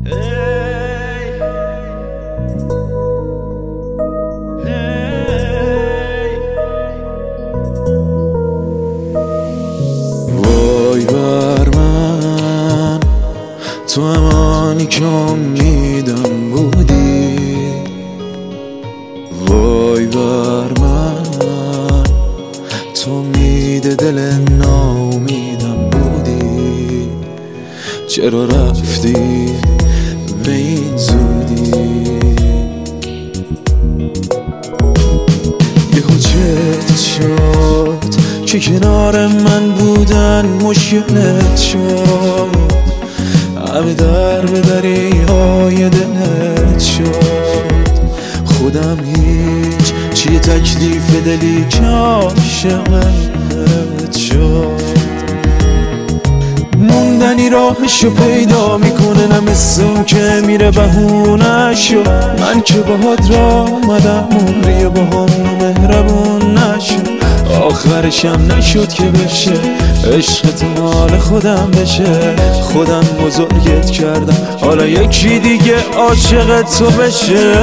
وای بر من، تو همانی که امیدم بودی. وای بر من، تو امید دل ناامیدم بودی. چرا رفتی به این زودی؟ یهو چت شد که کنار من بودن مشکلت شد. همه در به دریای دلت شد. خودم هیچ چیه تکلیف دلی که عاشقت شد. موندنی راهشو پیدا میکنه، نه مثل اون که میره بهونه‌شو. من که باهات را آمدم عمری باهام مهربون نشد. آخرشم نشد که بشه عشقت مال خودم بشه. خودم بزرگت کردم حالا یکی دیگه عاشق تو بشه.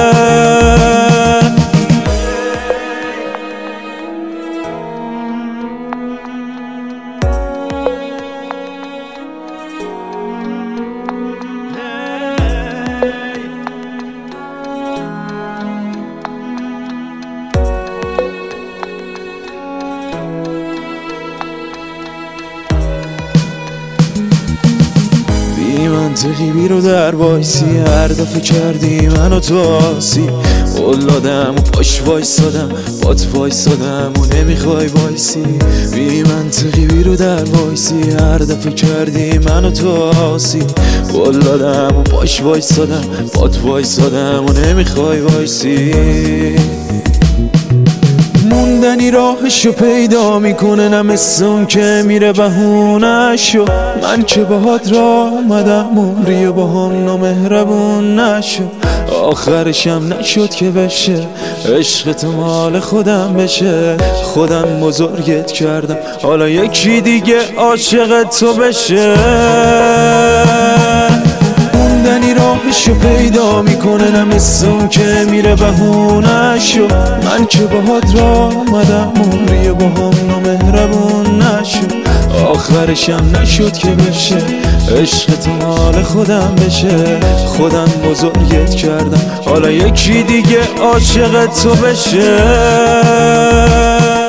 بی منطقی بیرو در وایسی، هر دفعه کردی منو تو آسی. اولادم و پاش وایسادم، بات وایسادم و نمیخوای وایسی. بی منطقی بیرو در وایسی، هر دفعه کردی منو تو آسی. اولادم و پاش وایسادم، بات وایسادم و نمیخوای وایسی. موندنی راهشو پیدا میکنه، نه مثل اون که میره بهونه‌شو. من که باهات را آمدم عمری باهام نامهربون نشو. آخرشم نشد که بشه عشقت مال خودم بشه. خودم بزرگت کردم حالا یکی دیگه عاشق تو بشه. موندنی راهشو پیدا میکنه، نه مثل اون که میره بهونه‌شو. من که باهات را آمدم عمری باهام نامهربون نشو. آخرشم نشد که بشه عشقت مال خودم بشه. خودم بزرگت کردم حالا یکی دیگه عاشق تو بشه.